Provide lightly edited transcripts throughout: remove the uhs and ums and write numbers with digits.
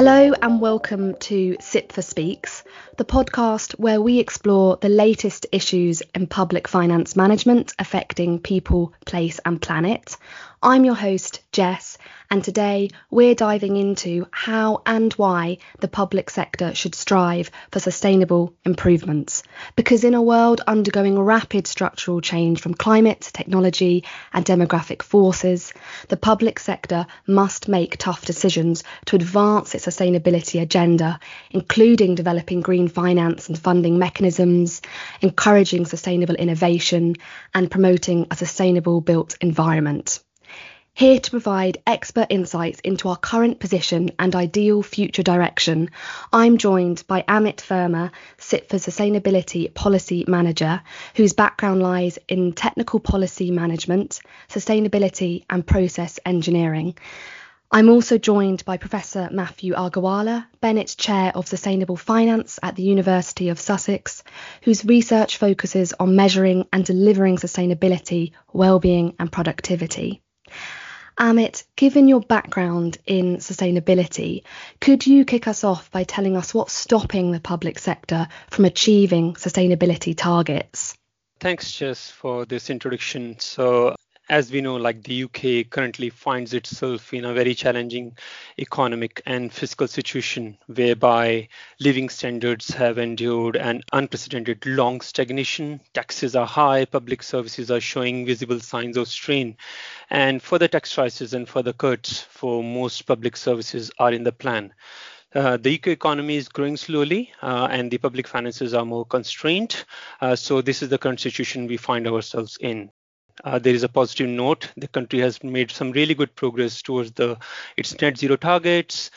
Hello and welcome to SIPFA Speaks, the podcast where we explore the latest issues in public finance management affecting people, place and planet. I'm your host, Jess, and today we're diving into how and why the public sector should strive for sustainable improvements. Because in a world undergoing rapid structural change from climate, technology and demographic forces, the public sector must make tough decisions to advance its sustainability agenda, including developing green finance and funding mechanisms, encouraging sustainable innovation and promoting a sustainable built environment. Here to provide expert insights into our current position and ideal future direction, I'm joined by Amit Verma, SIPFA's Sustainability Policy Manager, whose background lies in technical policy management, sustainability and process engineering. I'm also joined by Professor Matthew Agarwala, Bennett Chair of Sustainable Finance at the University of Sussex, whose research focuses on measuring and delivering sustainability, well-being and productivity. Amit, given your background in sustainability, could you kick us off by telling us what's stopping the public sector from achieving sustainability targets? Thanks, Jess, for this introduction. So, as we know, the UK currently finds itself in a very challenging economic and fiscal situation whereby living standards have endured an unprecedented long stagnation. Taxes are high, public services are showing visible signs of strain, and further tax rises and further cuts for most public services are in the plan. The UK economy is growing slowly and the public finances are more constrained. So this is the current situation we find ourselves in. There is a positive note. The country has made some really good progress towards its net zero targets,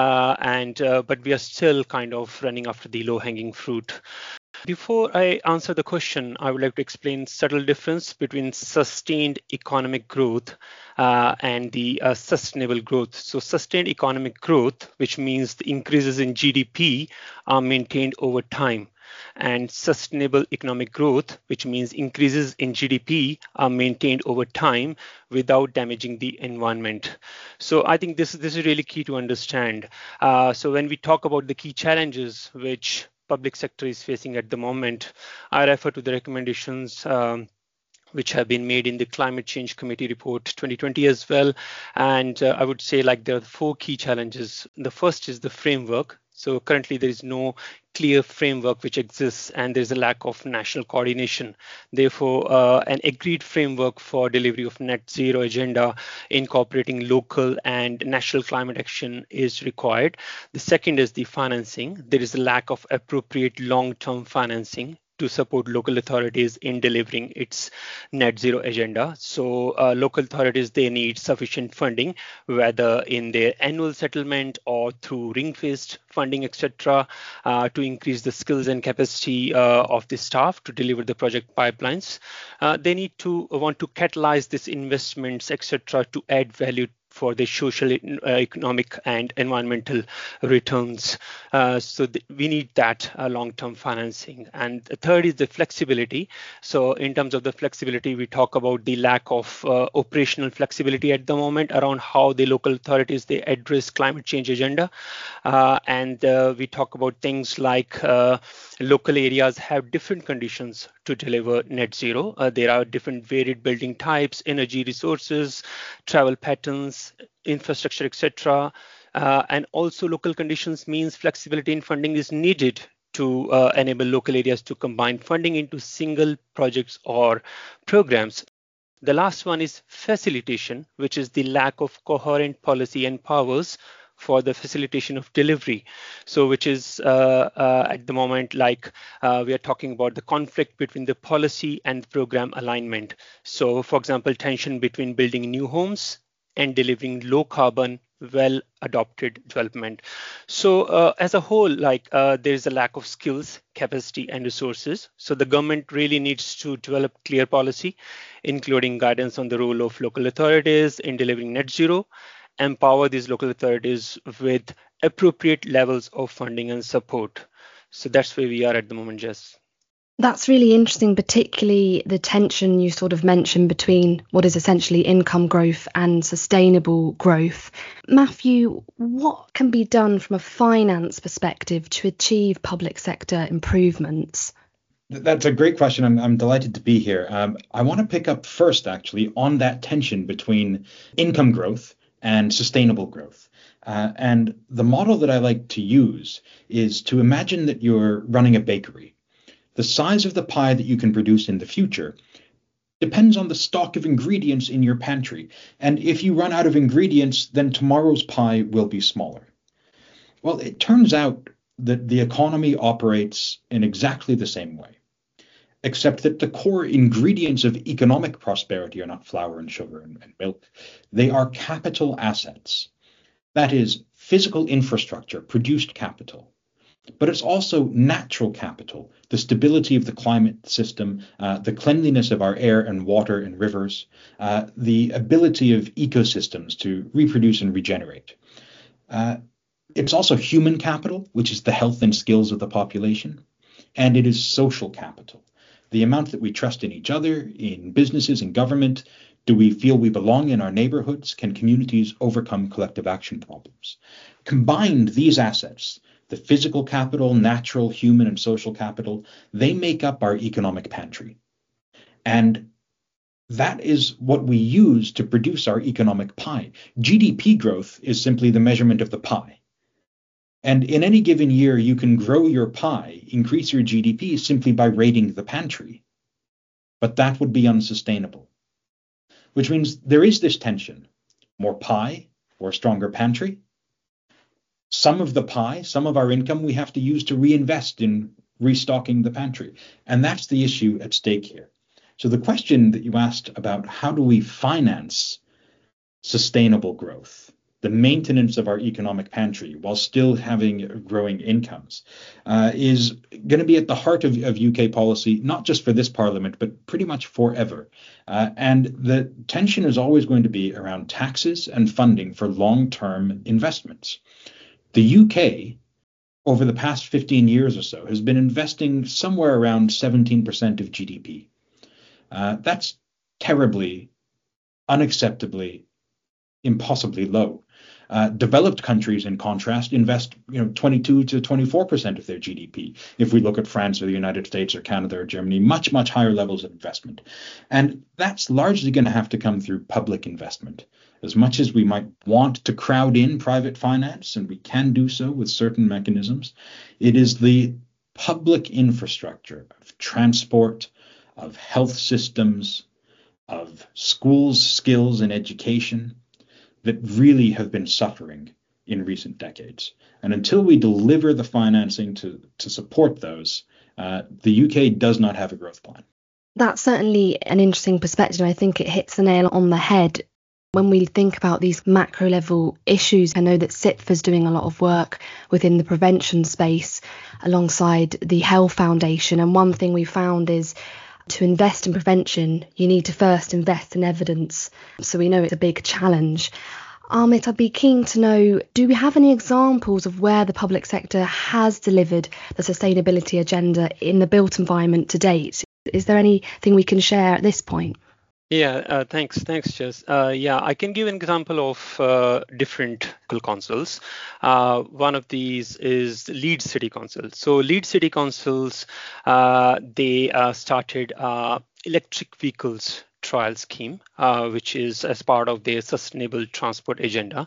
but we are still kind of running after the low-hanging fruit. Before I answer the question, I would like to explain subtle difference between sustained economic growth and the sustainable growth. So sustained economic growth, which means the increases in GDP are maintained over time. And sustainable economic growth, which means increases in GDP are maintained over time without damaging the environment. So I think this is really key to understand. So when we talk about the key challenges which public sector is facing at the moment, I refer to the recommendations which have been made in the Climate Change Committee report 2020 as well. And I would say there are four key challenges. The first is the framework. So currently there is no clear framework which exists and there's a lack of national coordination. Therefore, an agreed framework for delivery of net zero agenda incorporating local and national climate action is required. The second is the financing. There is a lack of appropriate long-term financing to support local authorities in delivering its net zero agenda. So local authorities, they need sufficient funding, whether in their annual settlement or through ring-fenced funding, etc., to increase the skills and capacity of the staff to deliver the project pipelines. They need to want to catalyze these investments, etc., to add value for the social, economic and environmental returns. So we need that long-term financing. And the third is the flexibility. So in terms of the flexibility, we talk about the lack of operational flexibility at the moment around how the local authorities, they address climate change agenda. And we talk about things like local areas have different conditions to deliver net zero. There are different varied building types, energy resources, travel patterns, infrastructure, etc. And also local conditions means flexibility in funding is needed to enable local areas to combine funding into single projects or programs. The last one is facilitation, which is the lack of coherent policy and powers for the facilitation of delivery. So which is at the moment we are talking about the conflict between the policy and program alignment. So for example, tension between building new homes and delivering low carbon, well adopted development. So as a whole, there is a lack of skills, capacity and resources. So the government really needs to develop clear policy, including guidance on the role of local authorities in delivering net zero, empower these local authorities with appropriate levels of funding and support. So that's where we are at the moment, Jess. That's really interesting, particularly the tension you sort of mentioned between what is essentially income growth and sustainable growth. Matthew, what can be done from a finance perspective to achieve public sector improvements? That's a great question. I'm delighted to be here. I want to pick up first, actually, on that tension between income growth and sustainable growth. And the model that I like to use is to imagine that you're running a bakery. The size of the pie that you can produce in the future depends on the stock of ingredients in your pantry. And if you run out of ingredients, then tomorrow's pie will be smaller. Well, it turns out that the economy operates in exactly the same way, except that the core ingredients of economic prosperity are not flour and sugar and milk. They are capital assets. That is, physical infrastructure, produced capital. But it's also natural capital, the stability of the climate system, the cleanliness of our air and water and rivers, the ability of ecosystems to reproduce and regenerate. It's also human capital, which is the health and skills of the population, and it is social capital, the amount that we trust in each other, in businesses, in government. Do we feel we belong in our neighborhoods? Can communities overcome collective action problems? Combined, these assets, the physical capital, natural, human, and social capital, they make up our economic pantry. And that is what we use to produce our economic pie. GDP growth is simply the measurement of the pie. And in any given year, you can grow your pie, increase your GDP simply by raiding the pantry. But that would be unsustainable, which means there is this tension: more pie or stronger pantry. Some of the pie, some of our income, we have to use to reinvest in restocking the pantry. And that's the issue at stake here. So the question that you asked about how do we finance sustainable growth, the maintenance of our economic pantry while still having growing incomes, is going to be at the heart of UK policy, not just for this parliament, but pretty much forever. And the tension is always going to be around taxes and funding for long-term investments. The UK, over the past 15 years or so, has been investing somewhere around 17% of GDP. That's terribly, unacceptably, impossibly low. Developed countries, in contrast, invest 22 to 24% of their GDP. If we look at France or the United States or Canada or Germany, much, much higher levels of investment. And that's largely going to have to come through public investment. As much as we might want to crowd in private finance, and we can do so with certain mechanisms, it is the public infrastructure of transport, of health systems, of schools, skills, and education that really have been suffering in recent decades. And until we deliver the financing to support those, the UK does not have a growth plan. That's certainly an interesting perspective. I think it hits the nail on the head. When we think about these macro level issues, I know that CIPFA is doing a lot of work within the prevention space alongside the Health Foundation. And one thing we found is to invest in prevention, you need to first invest in evidence. So we know it's a big challenge. Amit, I'd be keen to know, do we have any examples of where the public sector has delivered the sustainability agenda in the built environment to date? Is there anything we can share at this point? Yeah, thanks, Jess. I can give an example of different councils. One of these is Leeds City Council. So Leeds City Councils, they started electric vehicles trial scheme, which is as part of their sustainable transport agenda.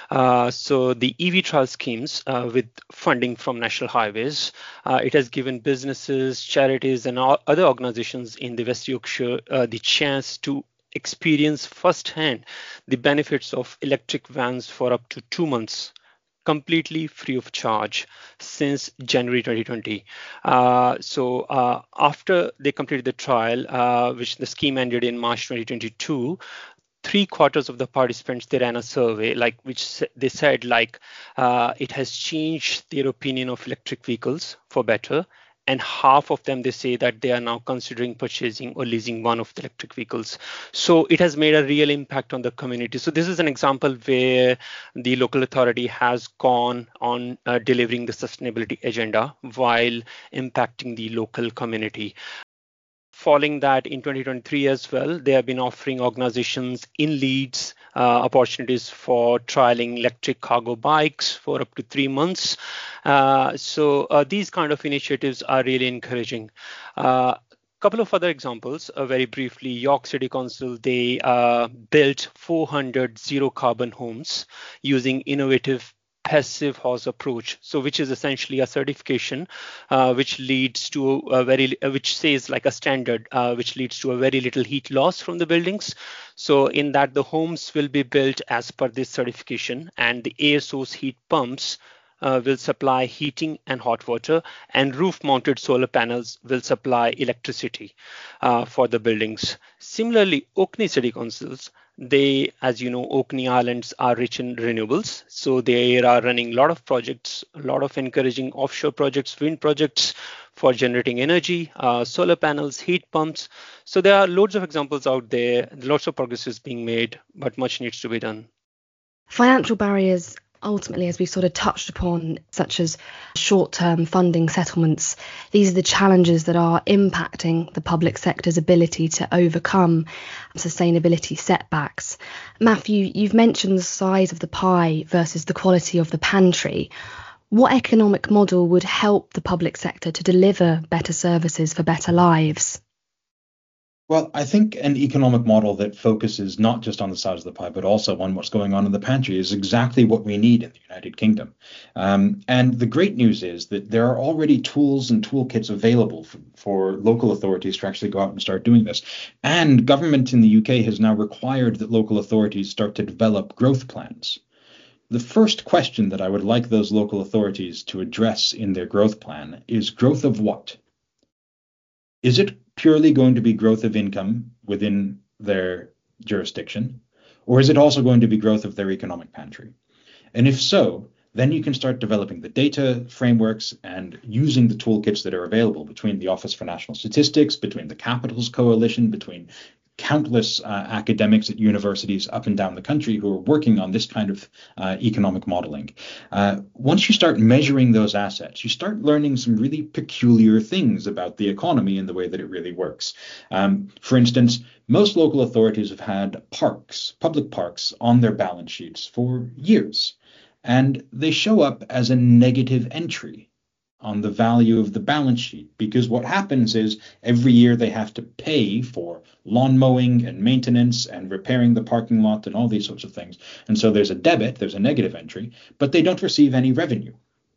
So the EV trial schemes with funding from National Highways, it has given businesses, charities and other organizations in the West Yorkshire the chance to experience firsthand the benefits of electric vans for up to 2 months, completely free of charge since January 2020. So after they completed the trial, which the scheme ended in March 2022, 3/4 of the participants, they ran a survey, which they said it has changed their opinion of electric vehicles for better, and half of them, they say that they are now considering purchasing or leasing one of the electric vehicles. So it has made a real impact on the community. So this is an example where the local authority has gone on delivering the sustainability agenda while impacting the local community. Following that, in 2023 as well, they have been offering organizations in Leeds opportunities for trialing electric cargo bikes for up to 3 months. So these kind of initiatives are really encouraging. Couple of other examples, very briefly. York City Council, they built 400 zero carbon homes using innovative passive house approach, so which is essentially a certification which leads to which says like a standard which leads to a very little heat loss from the buildings. So in that, the homes will be built as per this certification, and the air source heat pumps will supply heating and hot water, and roof mounted solar panels will supply electricity for the buildings. Similarly, Orkney City Councils, they, as you know, Orkney Islands are rich in renewables. So they are running a lot of projects, a lot of encouraging offshore projects, wind projects for generating energy, solar panels, heat pumps. So there are loads of examples out there, lots of progress is being made, but much needs to be done. Financial barriers, ultimately, as we sort of touched upon, such as short-term funding settlements, these are the challenges that are impacting the public sector's ability to overcome sustainability setbacks. Matthew, you've mentioned the size of the pie versus the quality of the pantry. What economic model would help the public sector to deliver better services for better lives? Well, I think an economic model that focuses not just on the size of the pie, but also on what's going on in the pantry is exactly what we need in the United Kingdom. And the great news is that there are already tools and toolkits available for local authorities to actually go out and start doing this. And government in the UK has now required that local authorities start to develop growth plans. The first question that I would like those local authorities to address in their growth plan is growth of what? Is it purely going to be growth of income within their jurisdiction, or is it also going to be growth of their economic pantry? And if so, then you can start developing the data frameworks and using the toolkits that are available between the Office for National Statistics, between the Capitals Coalition, between countless academics at universities up and down the country who are working on this kind of economic modeling. Once you start measuring those assets, you start learning some really peculiar things about the economy and the way that it really works. For instance, most local authorities have had parks, public parks, on their balance sheets for years, and they show up as a negative entry on the value of the balance sheet, because what happens is every year they have to pay for lawn mowing and maintenance and repairing the parking lot and all these sorts of things. And so there's a debit, there's a negative entry, but they don't receive any revenue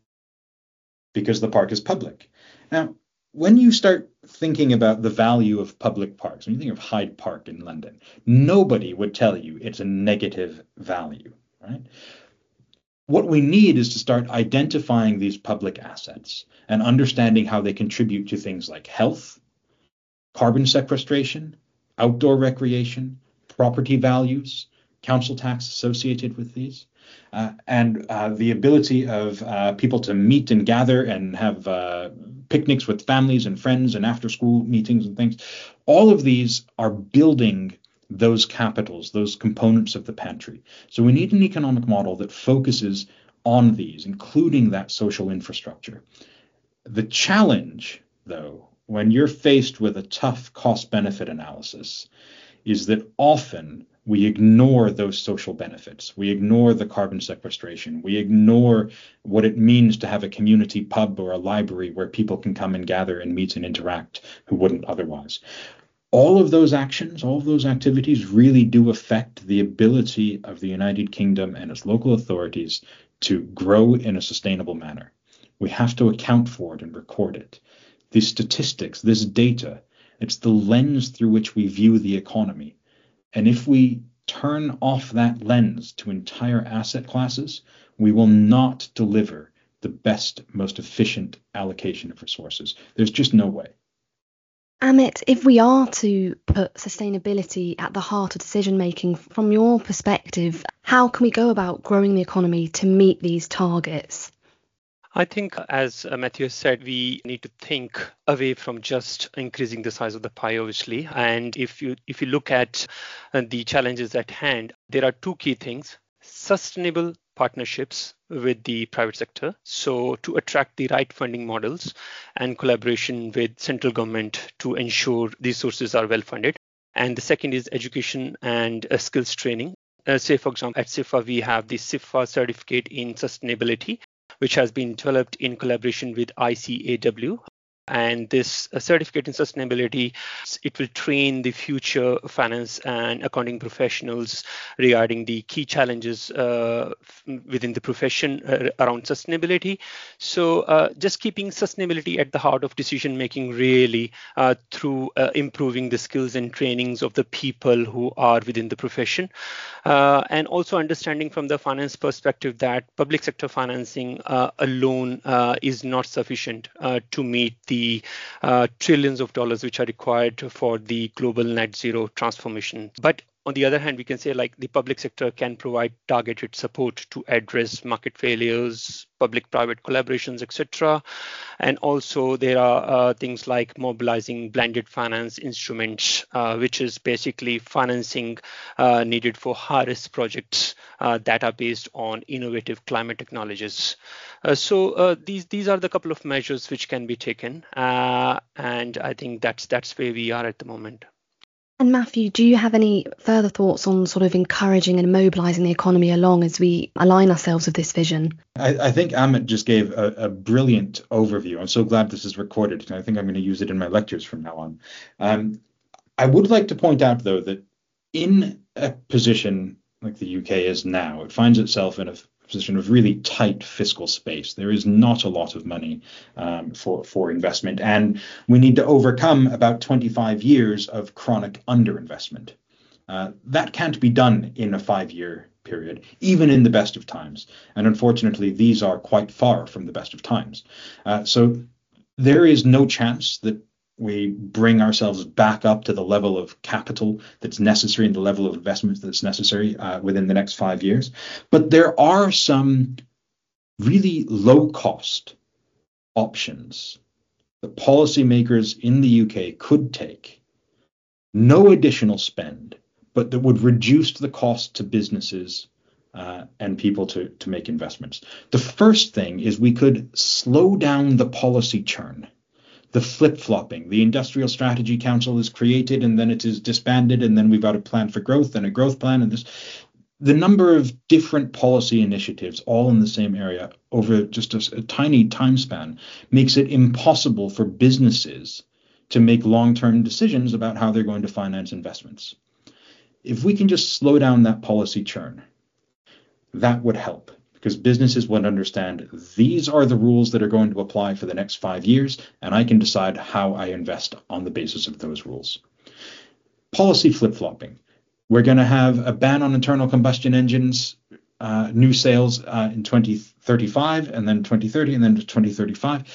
because the park is public. Now, when you start thinking about the value of public parks, when you think of Hyde Park in London, nobody would tell you it's a negative value, right? What we need is to start identifying these public assets and understanding how they contribute to things like health, carbon sequestration, outdoor recreation, property values, council tax associated with these, and the ability of people to meet and gather and have picnics with families and friends and after school meetings and things. All of these are building those capitals, those components of the pantry. So we need an economic model that focuses on these, including that social infrastructure. The challenge, though, when you're faced with a tough cost-benefit analysis, is that often we ignore those social benefits. We ignore the carbon sequestration. We ignore what it means to have a community pub or a library where people can come and gather and meet and interact who wouldn't otherwise. All of those actions, all of those activities really do affect the ability of the United Kingdom and its local authorities to grow in a sustainable manner. We have to account for it and record it. These statistics, this data, it's the lens through which we view the economy. And if we turn off that lens to entire asset classes, we will not deliver the best, most efficient allocation of resources. There's just no way. Amit, if we are to put sustainability at the heart of decision making, from your perspective, how can we go about growing the economy to meet these targets? I think, as Matthew said, we need to think away from just increasing the size of the pie, obviously. And if you look at the challenges at hand, there are two key things: sustainable partnerships with the private sector, so to attract the right funding models, and collaboration with central government to ensure these sources are well funded. And the second is education and skills training. Say, for example, at SIFA, we have the SIFA certificate in sustainability, which has been developed in collaboration with ICAW. And this certificate in sustainability, it will train the future finance and accounting professionals regarding the key challenges within the profession around sustainability. So just keeping sustainability at the heart of decision making, really, through improving the skills and trainings of the people who are within the profession. And also understanding from the finance perspective that public sector financing alone is not sufficient to meet the trillions of dollars which are required for the global net zero transformation. But on the other hand, we can say like the public sector can provide targeted support to address market failures, public-private collaborations, etc. And also there are things like mobilizing blended finance instruments, which is basically financing needed for high-risk projects that are based on innovative climate technologies. So these are the couple of measures which can be taken, and I think that's where we are at the moment. And Matthew, do you have any further thoughts on sort of encouraging and mobilising the economy along as we align ourselves with this vision? I think Amit just gave a brilliant overview. I'm so glad this is recorded. I think I'm going to use it in my lectures from now on. I would like to point out, though, that in a position like the UK is now, it finds itself in a position of really tight fiscal space. There is not a lot of money for investment, and we need to overcome about 25 years of chronic underinvestment. That can't be done in a 5-year period, even in the best of times. And unfortunately, these are quite far from the best of times. So there is no chance that we bring ourselves back up to the level of capital that's necessary and the level of investment that's necessary within the next 5 years. But there are some really low cost options that policymakers in the UK could take, no additional spend, but that would reduce the cost to businesses and people to make investments. The first thing is we could slow down the policy churn. The flip-flopping. The Industrial Strategy Council is created and then it is disbanded, and then we've got a plan for growth and a growth plan, and the number of different policy initiatives all in the same area over just a tiny time span makes it impossible for businesses to make long-term decisions about how they're going to finance investments. If we can just slow down that policy churn, that would help. Because businesses would understand these are the rules that are going to apply for the next 5 years, and I can decide how I invest on the basis of those rules. Policy flip-flopping. We're going to have a ban on internal combustion engines, new sales in 2035, and then 2030, and then 2035.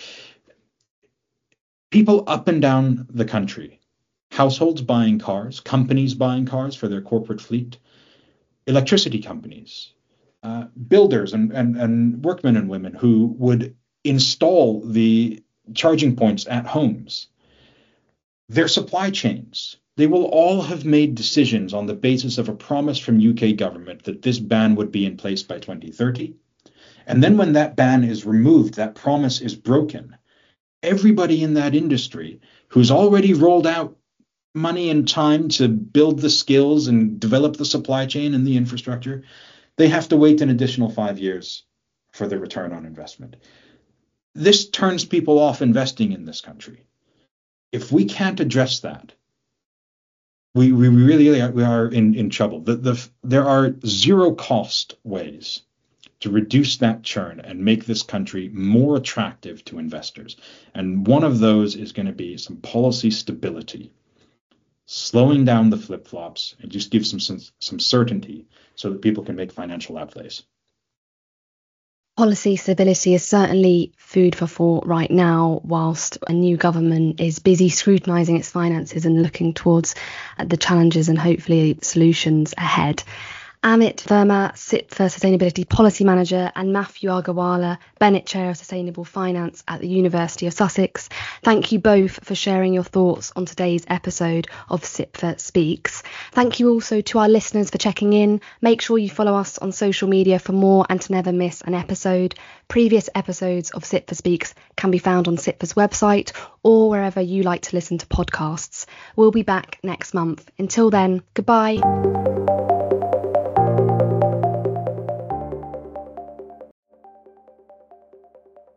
People up and down the country, households buying cars, companies buying cars for their corporate fleet, electricity companies, builders and workmen and women who would install the charging points at homes, their supply chains, they will all have made decisions on the basis of a promise from UK government that this ban would be in place by 2030. And then when that ban is removed, that promise is broken. Everybody in that industry who's already rolled out money and time to build the skills and develop the supply chain and the infrastructure, they have to wait an additional 5 years for the return on investment. This turns people off investing in this country. If we can't address that, we really are in trouble. There are zero cost ways to reduce that churn and make this country more attractive to investors. And one of those is going to be some policy stability, slowing down the flip-flops, and just give some certainty so that people can make financial outlays. Policy stability is certainly food for thought right now, whilst a new government is busy scrutinising its finances and looking towards the challenges and hopefully solutions ahead. Amit Verma, SIPFA Sustainability Policy Manager, and Matthew Agarwala, Bennett Chair of Sustainable Finance at the University of Sussex. Thank you both for sharing your thoughts on today's episode of SIPFA Speaks. Thank you also to our listeners for checking in. Make sure you follow us on social media for more and to never miss an episode. Previous episodes of SIPFA Speaks can be found on SIPFA's website or wherever you like to listen to podcasts. We'll be back next month. Until then, goodbye.